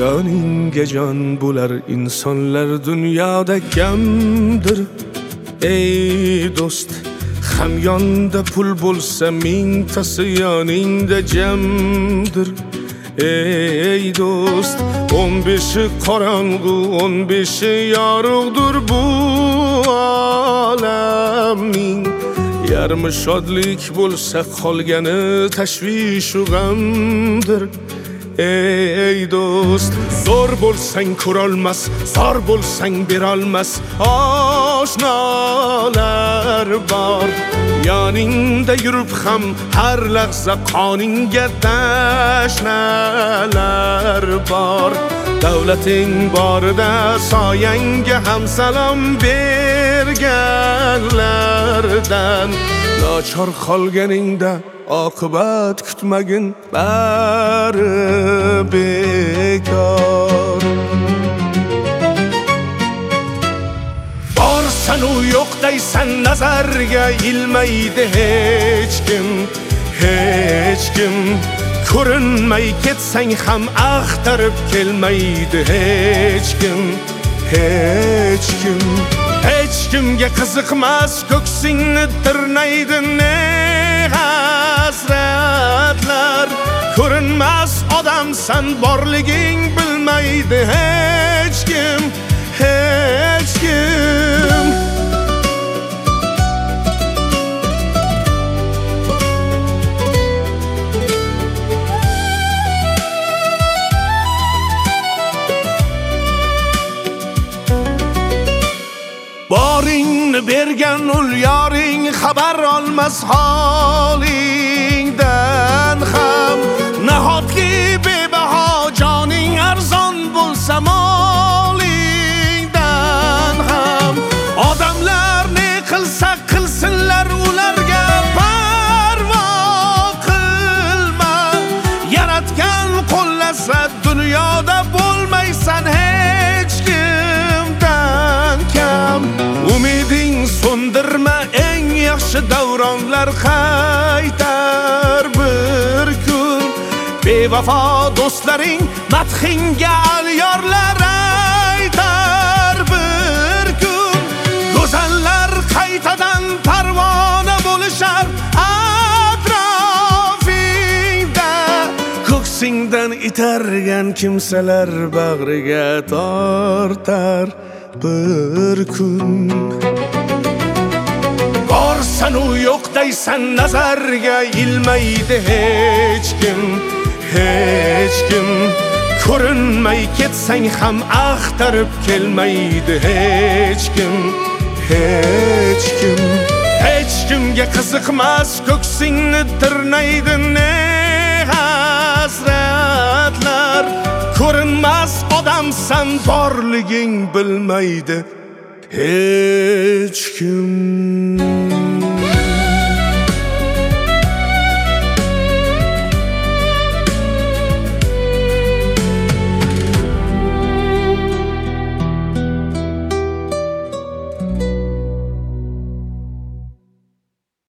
Joningga jon bo'lar insonlar dunyoda kamdir. Ey do'st, hamyonda pul bo'lsa mingtasi yoningda jamdir. Ey do'st, 15 qorong'u 15 yorug'dir bu olamning. Yarmi shodlik bo'lsa qolgani tashvish u g'amdir. Ey do'st, zo'r bo'lsang ko'rolmas, zor bo'lsang berolmas oshnolar bor. Yoningda yurib ham har lahza qoningga tashnalar bor. Davlating borida soyangga ham salom berganlardan. Nochor qolganingda oqibat kutmagin, bari bekor. Borsan u yo'qdaysan nazarga ilmaydi hech kim, hech kim. Ko'rinmay ketsang ham axtarib kelmaydi hech kim, hech kim. Hech kimga qiziqmas ko'ksingni tirnaydi ne hasratlar. Ko'rinmas odamsan borliging bilmaydi hech kim, hech kim. Boringni bergan ul yoring xabar olmas holingdan ham. Nahotki bebaho joning arzon bo'lsa molingdan ham. Odamlar ne qilsa qilsinlar ularga parvo qilma. Yaratgan qo'llasa dunyoda bo'lmaysan hech kimdan kam. Umiding so'ndirma, eng yaxshi davronlar qaytar bir kun. Bevafo do'stlaring madhingga alyorlar aytar bir kun. Go'zallar qaytadan parvona bo'lishar atrofingda. Ko'ksingdan itargan kimsalar bag'riga tortar bir kun. Borsan u yo'qdaysan nazarga ilmaydi hech kim, hech kim. Ko'rinmay ketsang ham axtarib kelmaydi hech kim, hech kim. Hech kimga qiziqmas ko'ksingni tirnaydi ne hasratlar. Ko'rinmas odamsan borliging bilmaydi hech kim.